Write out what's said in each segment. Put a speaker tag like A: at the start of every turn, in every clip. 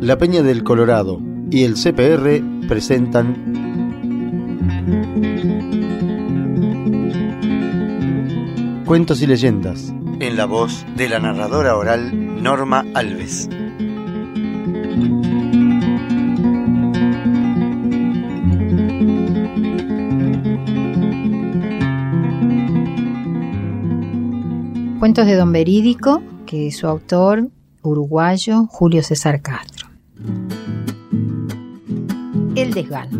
A: La Peña del Colorado y el CPR presentan Cuentos y leyendas, en la voz de la narradora oral Norma Alves.
B: Cuentos de Don Verídico, que es su autor uruguayo Julio César Castro. El desgano.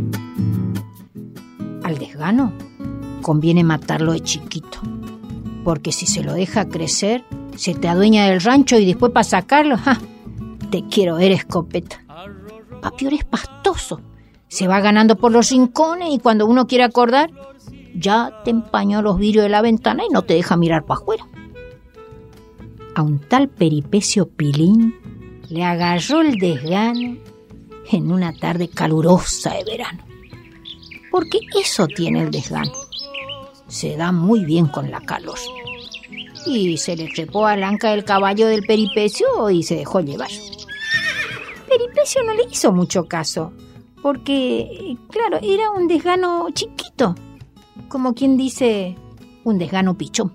B: Al desgano conviene matarlo de chiquito, porque si se lo deja crecer, se te adueña del rancho y después para sacarlo, ¡ja! Te quiero ver, escopeta. Papior es pastoso, se va ganando por los rincones y cuando uno quiere acordar, ya te empañó los vidrios de la ventana y no te deja mirar para afuera. A un tal Peripecio Pilín le agarró el desgano en una tarde calurosa de verano. Porque eso tiene el desgano. Se da muy bien con la calor. Y se le trepó al anca del caballo del Peripecio y se dejó llevar. Peripecio no le hizo mucho caso, porque, claro, era un desgano chiquito, como quien dice, un desgano pichón.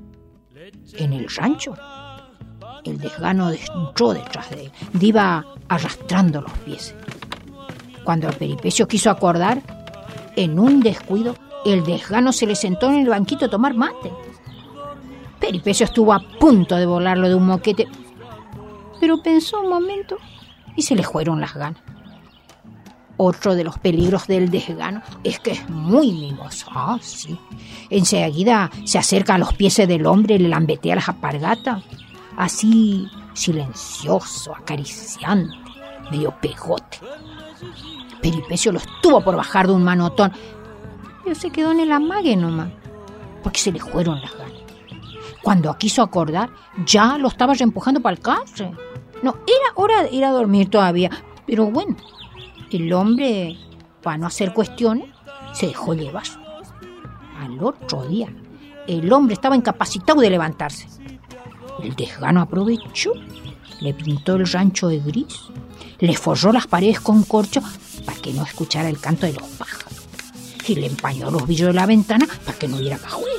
B: En el rancho, el desgano entró detrás de él, iba arrastrando los pies. Cuando el Peripecio quiso acordar, en un descuido, el desgano se le sentó en el banquito a tomar mate. Peripecio estuvo a punto de volarlo de un moquete, pero pensó un momento y se le fueron las ganas. Otro de los peligros del desgano es que es muy mimoso. Ah, sí. Enseguida se acerca a los pies del hombre y le lambetea las alpargatas. Así, silencioso, acariciante, medio pegote. Peripecio lo estuvo por bajar de un manotón, pero se quedó en el amague nomás, porque se le fueron las ganas. Cuando quiso acordar, ya lo estaba reempujando para el carro. No, era hora de ir a dormir todavía, pero bueno, el hombre, para no hacer cuestiones, se dejó llevar. Al otro día, el hombre estaba incapacitado de levantarse. El desgano aprovechó, le pintó el rancho de gris, le forró las paredes con corcho para que no escuchara el canto de los pájaros y le empañó los vidrios de la ventana para que no viera para afuera.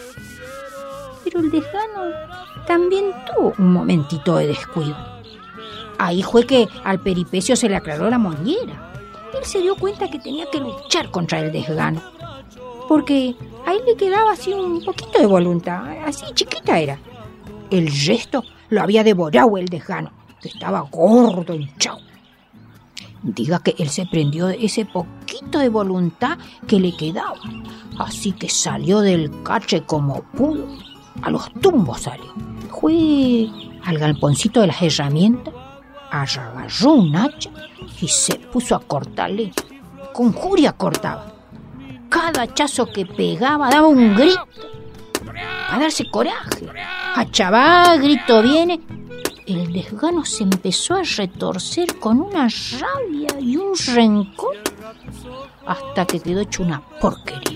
B: Pero el desgano también tuvo un momentito de descuido. Ahí fue que al Peripecio se le aclaró la mollera. Él se dio cuenta que tenía que luchar contra el desgano, porque ahí le quedaba así un poquito de voluntad, así chiquita era. El resto lo había devorado el desgano, que estaba gordo, hinchado. Diga que él se prendió de ese poquito de voluntad que le quedaba. Así que salió del cache como pudo. A los tumbos salió. Fue al galponcito de las herramientas, agarró un hacha y se puso a cortarle. Con furia cortaba. Cada hachazo que pegaba daba un grito a darse coraje. Hacha va, grito viene. El desgano se empezó a retorcer con una rabia y un rencor hasta que quedó hecho una porquería.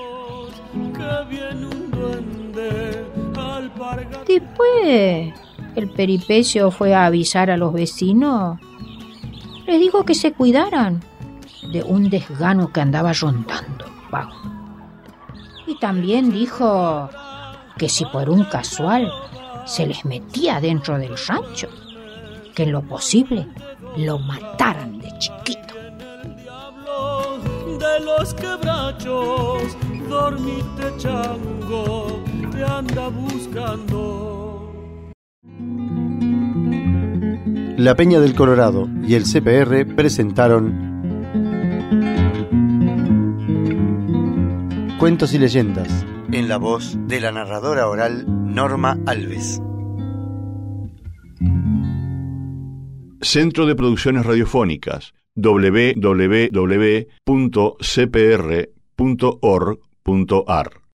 B: Después el Peripecio fue a avisar a los vecinos. Les dijo que se cuidaran de un desgano que andaba rondando vago. Y también dijo que si por un casual se les metía dentro del rancho, que en lo posible lo mataran de chiquito.
C: De los quebrachos, dormite chango, te anda buscando.
A: La Peña del Colorado y el CPR presentaron Cuentos y leyendas, en la voz de la narradora oral Norma Alves.
D: Centro de Producciones Radiofónicas, www.cpr.org.ar